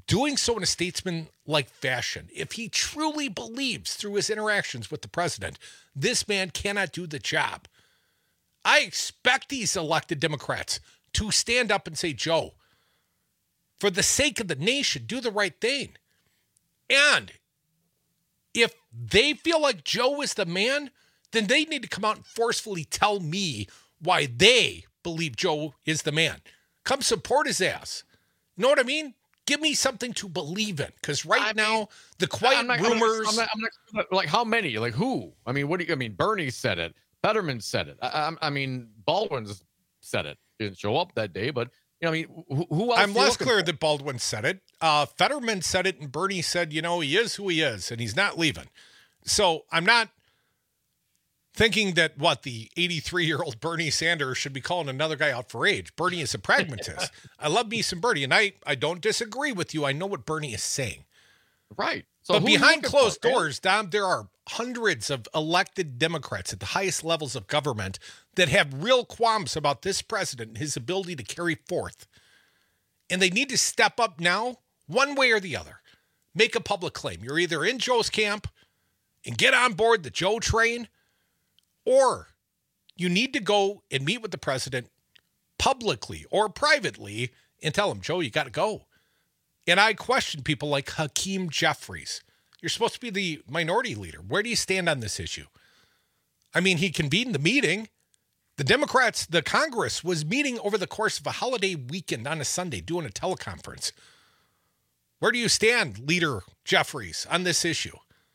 doing so in a statesman-like fashion. If he truly believes through his interactions with the president, this man cannot do the job. I expect these elected Democrats to stand up and say, Joe, for the sake of the nation, do the right thing. And if they feel like Joe is the man, then they need to come out and forcefully tell me why they believe Joe is the man. Come support his ass. You know what I mean? Give me something to believe in. Because now, the quiet rumors...
I'm not, like, how many? Like, who? I mean, what do you... I mean, Bernie said it. Fetterman said it. I mean, Baldwin's said it. He didn't show up that day, but, you know, I mean, who else?
I'm less clear that Baldwin said it. Fetterman said it, and Bernie said, you know, he is who he is, and he's not leaving. So I'm not thinking that, the 83-year-old Bernie Sanders should be calling another guy out for age. Bernie is a pragmatist. I love me some Bernie, and I don't disagree with you. I know what Bernie is saying.
Right. So
but behind closed doors, Dom, there are hundreds of elected Democrats at the highest levels of government that have real qualms about this president and his ability to carry forth. And they need to step up now, one way or the other. Make a public claim. You're either in Joe's camp and get on board the Joe train, or you need to go and meet with the president publicly or privately and tell him, Joe, you got to go. And I question people like Hakeem Jeffries. You're supposed to be the minority leader. Where do you stand on this issue? I mean, he convened the meeting. The Democrats, the Congress was meeting over the course of a holiday weekend on a Sunday, doing a teleconference. Where do you stand, Leader Jeffries, on this issue?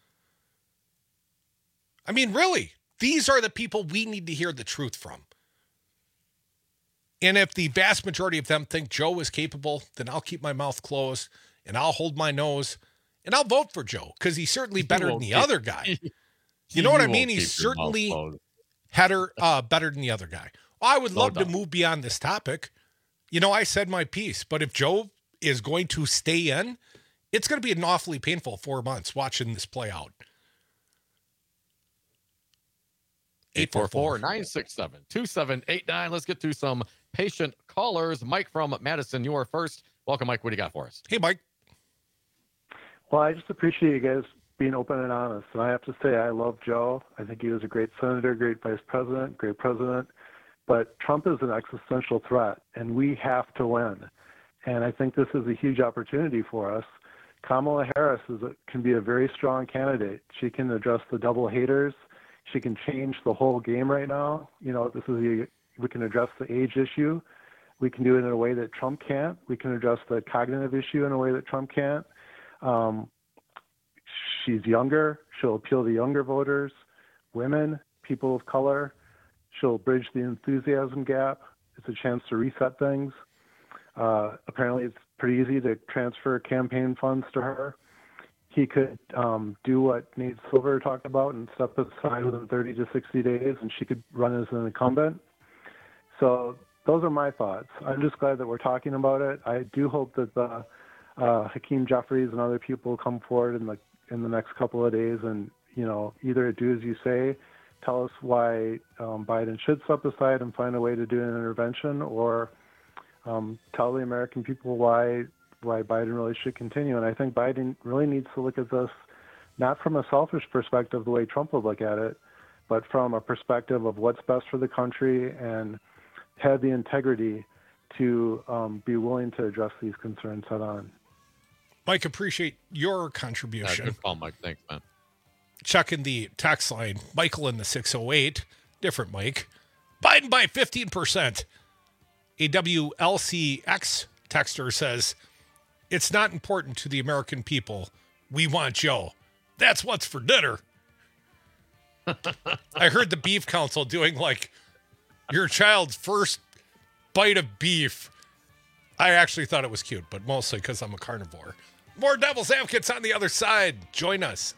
I mean, really, these are the people we need to hear the truth from. And if the vast majority of them think Joe is capable, then I'll keep my mouth closed and I'll hold my nose and I'll vote for Joe because he's certainly better than the other guy. You know what I mean? He's certainly better than the other guy. I would love to move beyond this topic. You know, I said my piece, but if Joe is going to stay in, it's going to be an awfully painful 4 months watching this play out.
844-967-2789. Let's get to some patient callers. Mike from Madison, you are first. Welcome, Mike. What do you got for us?
Hey, Mike.
Well, I just appreciate you guys being open and honest. And I have to say, I love Joe. I think he was a great senator, great vice president, great president. But Trump is an existential threat, and we have to win. And I think this is a huge opportunity for us. Kamala Harris can be a very strong candidate. She can address the double haters. She can change the whole game right now. You know, we can address the age issue. We can do it in a way that Trump can't. We can address the cognitive issue in a way that Trump can't. She's younger. She'll appeal to younger voters, women, people of color. She'll bridge the enthusiasm gap. It's a chance to reset things. Apparently, it's pretty easy to transfer campaign funds to her. He could do what Nate Silver talked about and step aside within 30 to 60 days, and she could run as an incumbent. So those are my thoughts. I'm just glad that we're talking about it. I do hope that the Hakeem Jeffries and other people come forward in the next couple of days and, you know, either do as you say, tell us why Biden should step aside and find a way to do an intervention, or tell the American people why Biden really should continue. And I think Biden really needs to look at this not from a selfish perspective the way Trump would look at it, but from a perspective of what's best for the country and have the integrity to be willing to address these concerns head on.
Mike, appreciate your contribution.
Good call, Mike. Thanks, man.
Chuck in the text line. Michael in the 608. Different Mike. Biden by 15%. A WLCX texter says, it's not important to the American people. We want Joe. That's what's for dinner. I heard the Beef Council doing like your child's first bite of beef. I actually thought it was cute, but mostly because I'm a carnivore. More Devil's Advocates on the other side. Join us.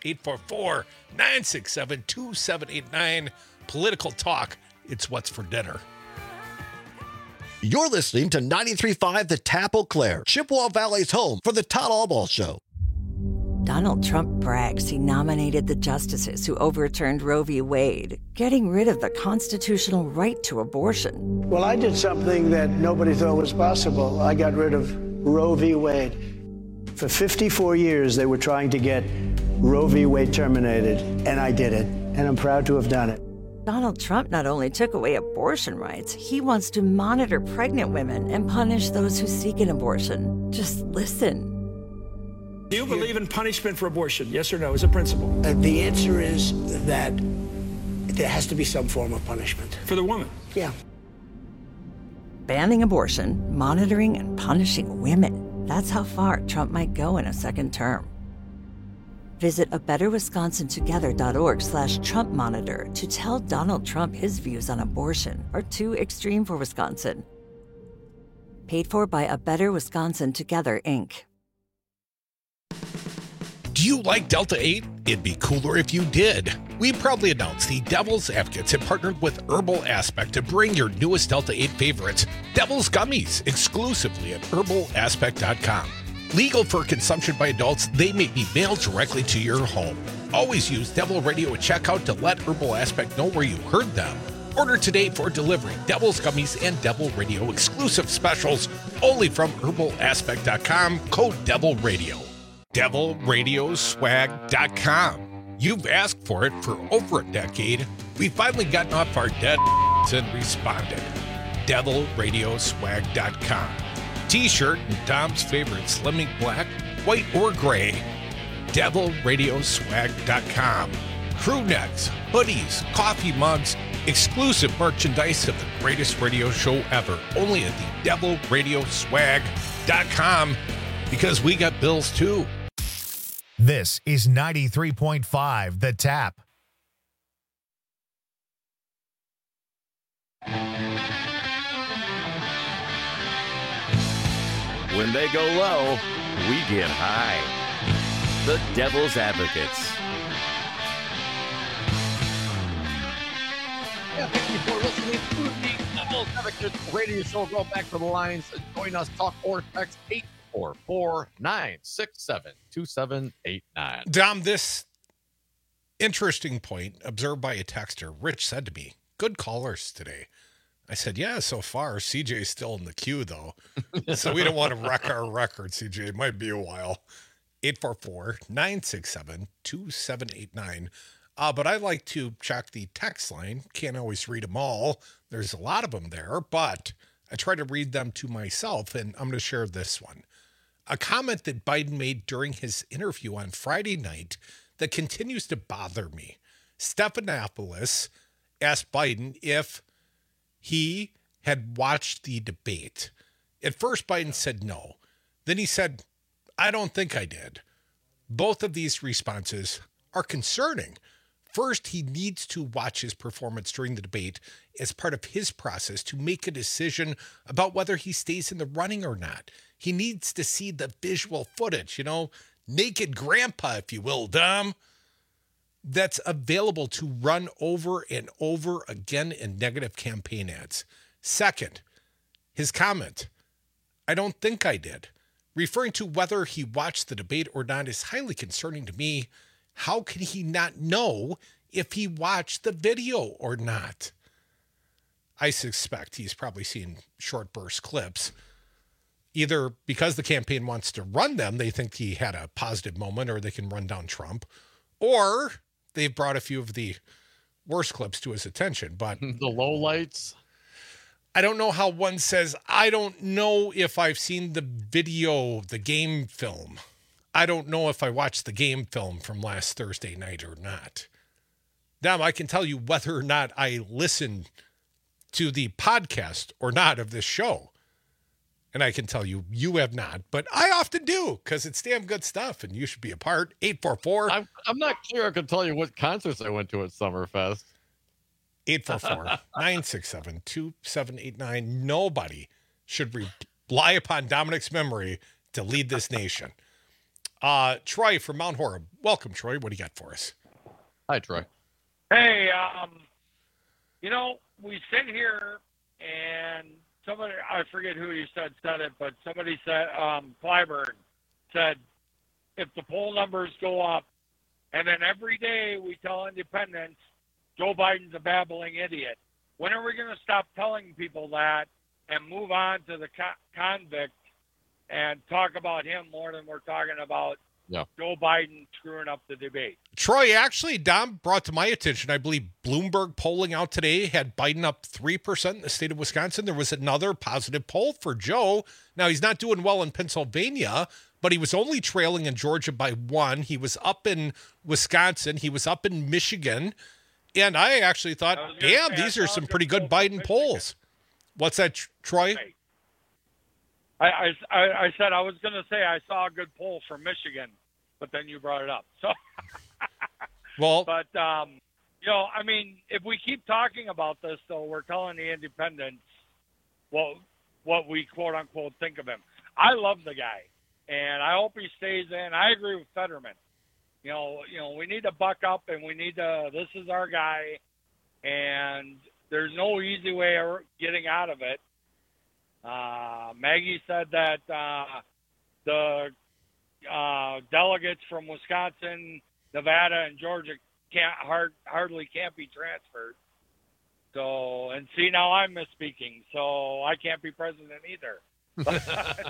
844-967-2789. Political talk. It's what's for dinner.
You're listening to 93.5 The Tap Eau Claire, Chippewa Valley's home for the Todd Albaugh Show.
Donald Trump brags he nominated the justices who overturned Roe v. Wade, getting rid of the constitutional right to abortion.
Well, I did something that nobody thought was possible. I got rid of Roe v. Wade. For 54 years, they were trying to get Roe v. Wade terminated, and I did it, and I'm proud to have done it.
Donald Trump not only took away abortion rights, he wants to monitor pregnant women and punish those who seek an abortion. Just listen.
Do you believe in punishment for abortion? Yes or no, as a principle?
The answer is that there has to be some form of punishment.
For the woman?
Yeah.
Banning abortion, monitoring, and punishing women. That's how far Trump might go in a second term. Visit abetterwisconsintogether.org/Trump Monitor to tell Donald Trump his views on abortion are too extreme for Wisconsin. Paid for by A Better Wisconsin Together, Inc.
Do you like Delta 8? It'd be cooler if you did. We proudly announced the Devil's Advocates have partnered with Herbal Aspect to bring your newest Delta 8 favorites, Devil's Gummies, exclusively at herbalaspect.com. Legal for consumption by adults, they may be mailed directly to your home. Always use Devil Radio at checkout to let Herbal Aspect know where you heard them. Order today for delivery. Devil's Gummies and Devil Radio exclusive specials only from herbalaspect.com, code Devil Radio. DevilRadioswag.com. You've asked for it for over a decade. We've finally gotten off our dead and responded. DevilRadioswag.com. T-shirt and Tom's favorite slimming black, white, or gray. DevilRadioswag.com. Crew necks, hoodies, coffee mugs, exclusive merchandise of the greatest radio show ever. Only at the DevilRadioswag.com, because we got bills too.
This is 93.5 The Tap.
When they go low, we get high. The Devil's Advocates.
Yeah, thank you for listening to the Devil's Advocates radio show. Go back to the lines and join us. Talk or text 844-967-2789.
Dom, this interesting point observed by a texter. Rich said to me, good callers today. I said, yeah, so far. CJ's still in the queue, though. So we don't want to wreck our record, CJ. It might be a while. 844-967-2789. But I like to check the text line. Can't always read them all. There's a lot of them there, but I try to read them to myself, and I'm going to share this one. A comment that Biden made during his interview on Friday night that continues to bother me. Stephanopoulos asked Biden if he had watched the debate. At first, Biden said no. Then he said, I don't think I did. Both of these responses are concerning. First, he needs to watch his performance during the debate as part of his process to make a decision about whether he stays in the running or not. He needs to see the visual footage, naked grandpa, if you will, Dom, that's available to run over and over again in negative campaign ads. Second, his comment, I don't think I did, referring to whether he watched the debate or not is highly concerning to me. How can he not know if he watched the video or not? I suspect he's probably seen short burst clips, either because the campaign wants to run them, they think he had a positive moment, or they can run down Trump, or they've brought a few of the worst clips to his attention. But
the lowlights.
I don't know how one says, I don't know if I've seen the video, the game film. I don't know if I watched the game film from last Thursday night or not. Now, I can tell you whether or not I listened to the podcast or not of this show. And I can tell you, you have not. But I often do, because it's damn good stuff, and you should be a part. 844.
I'm not sure I can tell you what concerts I went to at Summerfest.
844-967-2789. Nobody should rely upon Dominic's memory to lead this nation. Troy from Mount Horeb. Welcome, Troy. What do you got for us?
Hi, Troy.
Hey, we sit here and somebody, I forget who you said it, but somebody said, Clyburn said, if the poll numbers go up, and then every day we tell independents, Joe Biden's a babbling idiot. When are we going to stop telling people that and move on to the convict and talk about him more than we're talking about Joe Biden screwing up the debate.
Troy, actually, Dom brought to my attention, I believe Bloomberg polling out today had Biden up 3% in the state of Wisconsin. There was another positive poll for Joe. Now, he's not doing well in Pennsylvania, but he was only trailing in Georgia by 1. He was up in Wisconsin. He was up in Michigan. And I actually thought, damn, these are some pretty good Biden polls. What's that, Troy?
I said I was going to say I saw a good poll from Michigan, but then you brought it up. So, but I mean, if we keep talking about this, though, we're telling the independents what we quote unquote think of him. I love the guy, and I hope he stays in. I agree with Fetterman. You know, we need to buck up, and we need to. This is our guy, and there's no easy way of getting out of it. Maggie said that the delegates from Wisconsin, Nevada, and Georgia hardly can't be transferred. So, and see, now I'm misspeaking, so I can't be president either.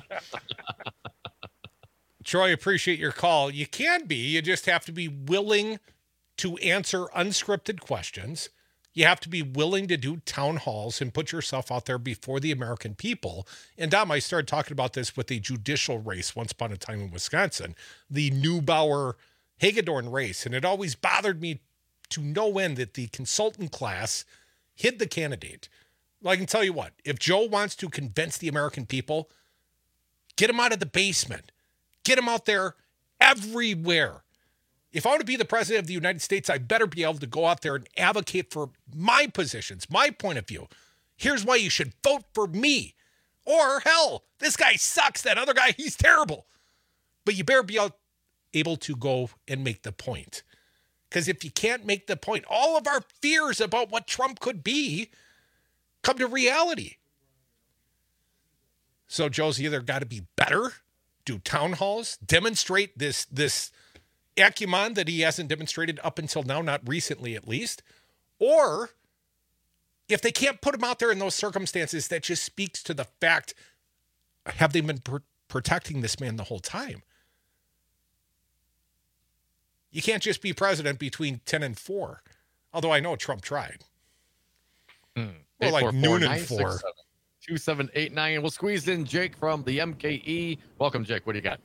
Troy, appreciate your call. You can be. You just have to be willing to answer unscripted questions. You have to be willing to do town halls and put yourself out there before the American people. And Dom, I started talking about this with a judicial race once upon a time in Wisconsin, the Neubauer-Hagedorn race. And it always bothered me to no end that the consultant class hid the candidate. Well, I can tell you what, if Joe wants to convince the American people, get him out of the basement. Get him out there everywhere. If I want to be the president of the United States, I better be able to go out there and advocate for my positions, my point of view. Here's why you should vote for me. Or, hell, this guy sucks. That other guy, he's terrible. But you better be able to go and make the point. Because if you can't make the point, all of our fears about what Trump could be come to reality. So Joe's either got to be better, do town halls, demonstrate this acumen that he hasn't demonstrated up until now, not recently at least, or if they can't put him out there in those circumstances, that just speaks to the fact, have they been protecting this man the whole time? You can't just be president between 10 and 4, although I know Trump tried. Well, like noon and 4.
2789. We'll squeeze in Jake from the MKE. Welcome, Jake. What do you got?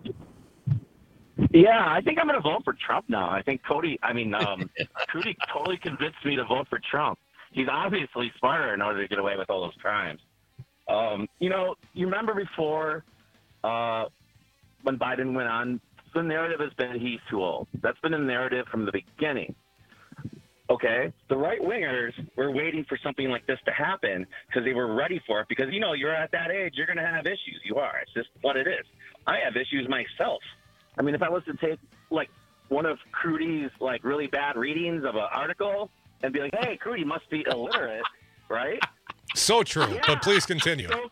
Yeah, I think I'm going to vote for Trump now. I think Cody totally convinced me to vote for Trump. He's obviously smarter in order to get away with all those crimes. You remember before when Biden went on, the narrative has been he's too old. That's been the narrative from the beginning. Okay, the right-wingers were waiting for something like this to happen because they were ready for it because, you're at that age, you're going to have issues. You are. It's just what it is. I have issues myself. I mean, if I was to take, one of Crudy's, really bad readings of an article and be like, hey, Crudy must be illiterate, right?
So true, yeah. But please continue.
So,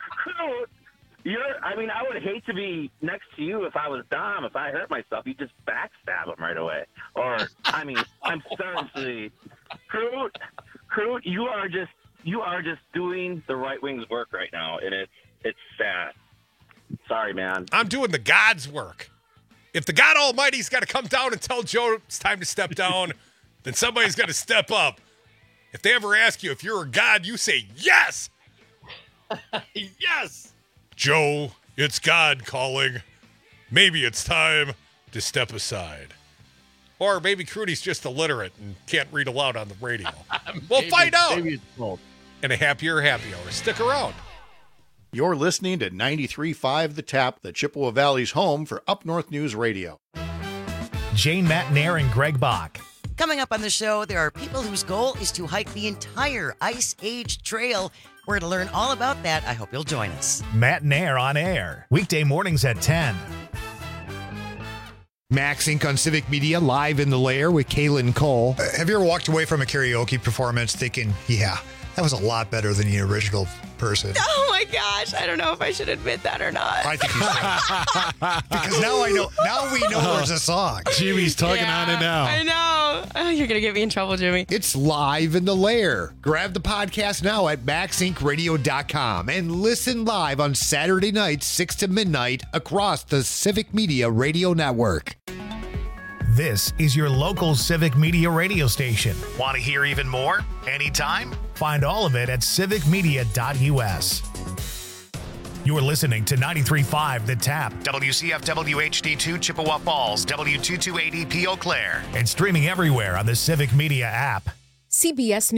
I would hate to be next to you if I was Dom. If I hurt myself, you just backstab him right away. Or, I'm seriously, Crute, you are just doing the right wing's work right now, and it's sad. Sorry, man.
I'm doing the God's work. If the God Almighty's got to come down and tell Joe it's time to step down, then somebody's got to step up. If they ever ask you if you're a God, you say yes.
Yes.
Joe, it's God calling. Maybe it's time to step aside. Or maybe Crudy's just illiterate and can't read aloud on the radio. We'll find out. Maybe it's both. And a happier happy hour. Stick around.
You're listening to 93.5 The Tap, the Chippewa Valley's home for Up North News Radio.
Jane, Matt, Nair, and Greg Bach.
Coming up on the show, there are people whose goal is to hike the entire Ice Age Trail. We're going to learn all about that. I hope you'll join us.
Matt Nair on air, weekday mornings at 10.
Max Inc. on Civic Media, live in the lair with Kaylin Cole.
Have you ever walked away from a karaoke performance thinking, yeah, that was a lot better than the original
person.
Oh my gosh. I don't know if I should admit that or not.
I think you should. Because now I know. Now we know there's a song.
Jimmy's tugging on it now.
I know. Oh, you're going to get me in trouble, Jimmy.
It's Live in the Lair. Grab the podcast now at MaxIncRadio.com and listen live on Saturday nights, 6 to midnight, across the Civic Media Radio Network.
This is your local Civic Media radio station. Want to hear even more? Anytime? Find all of it at civicmedia.us. You're listening to 93.5 The Tap, WCFW HD2 Chippewa Falls, W228EP Eau Claire, and streaming everywhere on the Civic Media app.
CBS News.